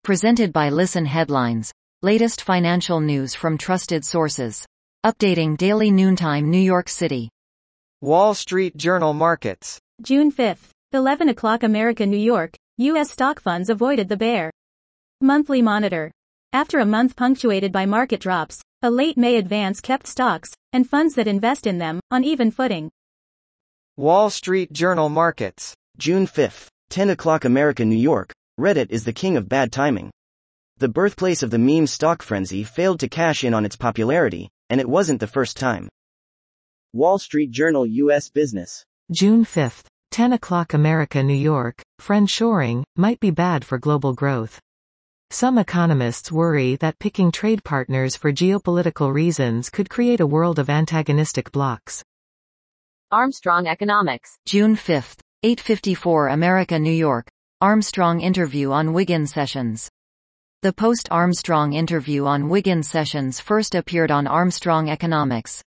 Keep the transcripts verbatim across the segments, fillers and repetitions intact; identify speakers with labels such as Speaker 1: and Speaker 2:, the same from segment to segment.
Speaker 1: Presented by Listen Headlines. Latest financial news from trusted sources. Updating daily noontime New York City.
Speaker 2: Wall Street Journal Markets.
Speaker 3: June fifth, eleven o'clock America, New York. U S stock funds avoided the bear. Monthly Monitor. After a month punctuated by market drops, a late May advance kept stocks, and funds that invest in them, on even footing.
Speaker 2: Wall Street Journal Markets.
Speaker 4: June fifth, ten o'clock America, New York. Reddit is the king of bad timing. The birthplace of the meme stock frenzy failed to cash in on its popularity, and it wasn't the first time. Wall Street Journal U S Business.
Speaker 5: June fifth, ten o'clock America, New York. Friendshoring might be bad for global growth. Some economists worry that picking trade partners for geopolitical reasons could create a world of antagonistic blocs.
Speaker 6: Armstrong Economics.
Speaker 1: June fifth, eight fifty-four America, New York. Armstrong interview on Wiggin Sessions. The post-Armstrong interview on Wiggin Sessions first appeared on Armstrong Economics.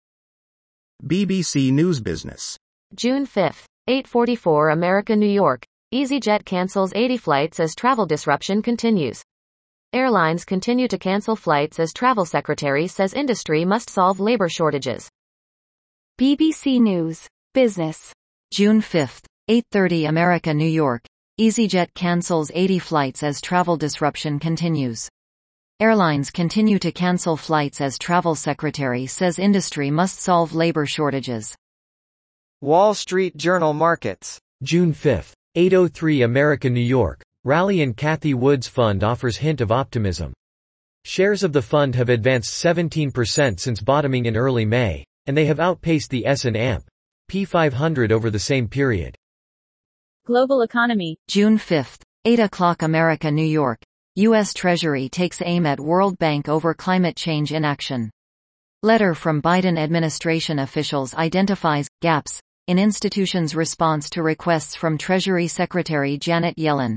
Speaker 7: B B C News Business.
Speaker 6: June fifth, eight forty-four America, New York. EasyJet cancels eighty flights as travel disruption continues. Airlines continue to cancel flights as travel secretary says industry must solve labor shortages.
Speaker 8: B B C News Business.
Speaker 1: June fifth, eight thirty America, New York. EasyJet cancels eighty flights as travel disruption continues. Airlines continue to cancel flights as travel secretary says industry must solve labor shortages.
Speaker 2: Wall Street Journal Markets.
Speaker 9: June fifth, eight oh three America, New York. Rally and Cathie Wood's fund offers hint of optimism. Shares of the fund have advanced seventeen percent since bottoming in early May, and they have outpaced the S and P five hundred over the same period.
Speaker 3: Global Economy.
Speaker 1: June fifth, eight o'clock America, New York. U S Treasury takes aim at World Bank over climate change inaction. Letter from Biden administration officials identifies gaps in institutions' response to requests from Treasury Secretary Janet Yellen.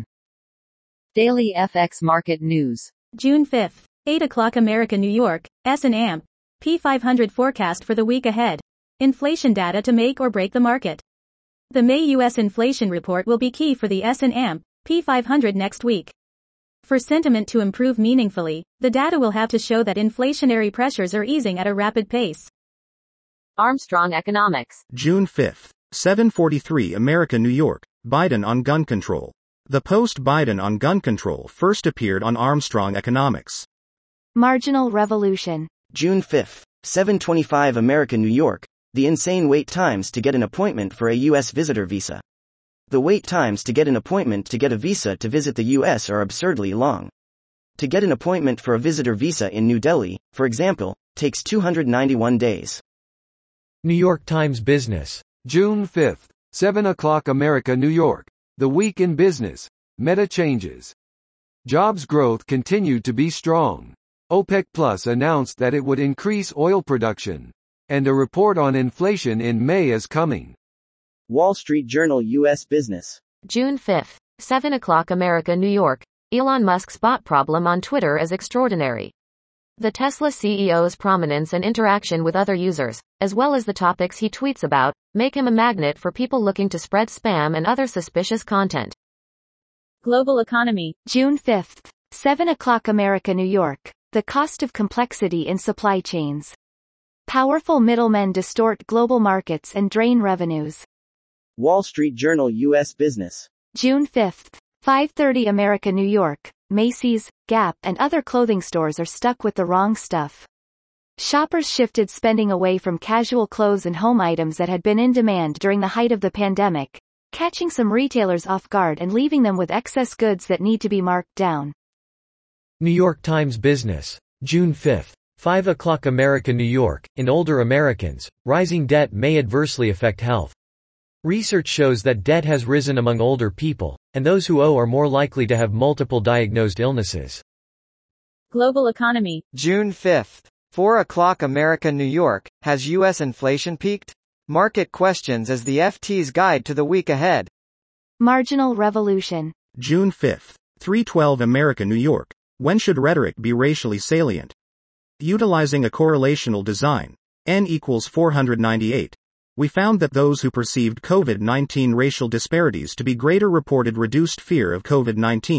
Speaker 1: Daily F X Market News.
Speaker 3: June fifth, eight o'clock America, New York. S and P five hundred forecast for the week ahead. Inflation data to make or break the market. The May U S inflation report will be key for the S and P five hundred next week. For sentiment to improve meaningfully, the data will have to show that inflationary pressures are easing at a rapid pace.
Speaker 6: Armstrong Economics.
Speaker 7: June fifth, seven forty-three America, New York. Biden on gun control. The post Biden on gun control first appeared on Armstrong Economics.
Speaker 8: Marginal Revolution.
Speaker 4: June fifth, seven twenty-five America, New York. The insane wait times to get an appointment for a U S visitor visa. The wait times to get an appointment to get a visa to visit the U S are absurdly long. To get an appointment for a visitor visa in New Delhi, for example, takes two hundred ninety-one days.
Speaker 9: New York Times Business.
Speaker 10: June fifth, seven o'clock America, New York. The week in business. Meta changes. Jobs growth continued to be strong. OPEC Plus announced that it would increase oil production. And a report on inflation in May is coming.
Speaker 4: Wall Street Journal U S Business.
Speaker 6: June fifth, seven o'clock America, New York. Elon Musk's bot problem on Twitter is extraordinary. The Tesla C E O's prominence and interaction with other users, as well as the topics he tweets about, make him a magnet for people looking to spread spam and other suspicious content.
Speaker 3: Global Economy.
Speaker 8: June fifth, seven o'clock America, New York. The cost of complexity in supply chains. Powerful middlemen distort global markets and drain revenues.
Speaker 4: Wall Street Journal U S Business.
Speaker 8: June fifth, five thirty America, New York. Macy's, Gap, and other clothing stores are stuck with the wrong stuff. Shoppers shifted spending away from casual clothes and home items that had been in demand during the height of the pandemic, catching some retailers off guard and leaving them with excess goods that need to be marked down.
Speaker 9: New York Times Business. June fifth, five o'clock America, New York. In older Americans, rising debt may adversely affect health. Research shows that debt has risen among older people, and those who owe are more likely to have multiple diagnosed illnesses.
Speaker 3: Global Economy.
Speaker 2: June fifth, four o'clock America, New York. Has U S inflation peaked? Market questions as the F T's guide to the week ahead.
Speaker 8: Marginal Revolution.
Speaker 7: June fifth, three twelve America, New York. When should rhetoric be racially salient? Utilizing a correlational design, N equals four hundred ninety-eight. We found that those who perceived COVID nineteen racial disparities to be greater reported reduced fear of COVID nineteen.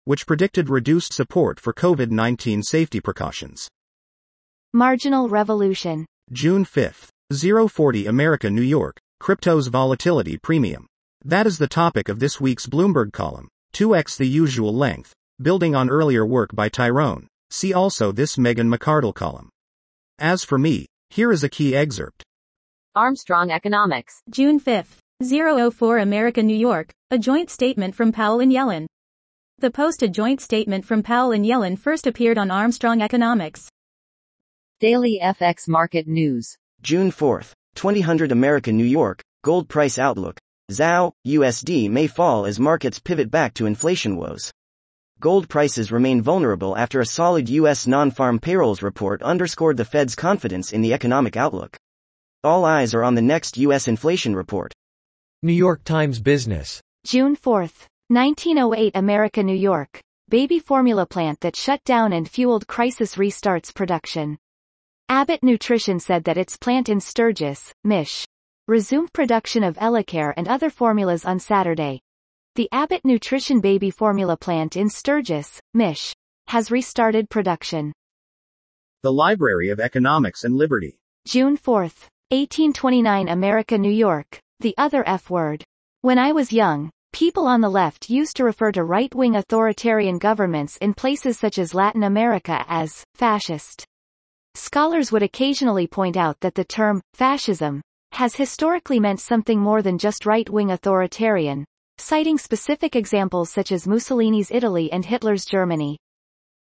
Speaker 7: which predicted reduced support for COVID nineteen safety precautions.
Speaker 8: Marginal revolution.
Speaker 7: June fifth. zero forty America New York, crypto's volatility premium. That is the topic of this week's Bloomberg column, two x the usual length, building on earlier work by Tyrone. See also this Megan McArdle column. As for me, here is a key excerpt.
Speaker 6: Armstrong Economics.
Speaker 3: June fifth. zero oh four America New York, a joint statement from Powell and Yellen. The posted joint statement from Powell and Yellen first appeared on Armstrong Economics.
Speaker 1: Daily F X Market News.
Speaker 4: June fourth. twenty hundred America New York, gold price outlook. Z O W, U S D may fall as markets pivot back to inflation woes. Gold prices remain vulnerable after a solid U S non-farm payrolls report underscored the Fed's confidence in the economic outlook. All eyes are on the next U S inflation report.
Speaker 9: New York Times Business.
Speaker 8: June fourth. nineteen oh eight America New York, baby formula plant that shut down and fueled crisis restarts production. Abbott Nutrition said that its plant in Sturgis, Mich. resumed production of Elecare and other formulas on Saturday. The Abbott Nutrition baby formula plant in Sturgis, Mich. has restarted production.
Speaker 7: The Library of Economics and Liberty.
Speaker 8: June fourth. eighteen twenty-nine America New York, the other F word. When I was young, people on the left used to refer to right-wing authoritarian governments in places such as Latin America as fascist. Scholars would occasionally point out that the term fascism has historically meant something more than just right-wing authoritarian, citing specific examples such as Mussolini's Italy and Hitler's Germany.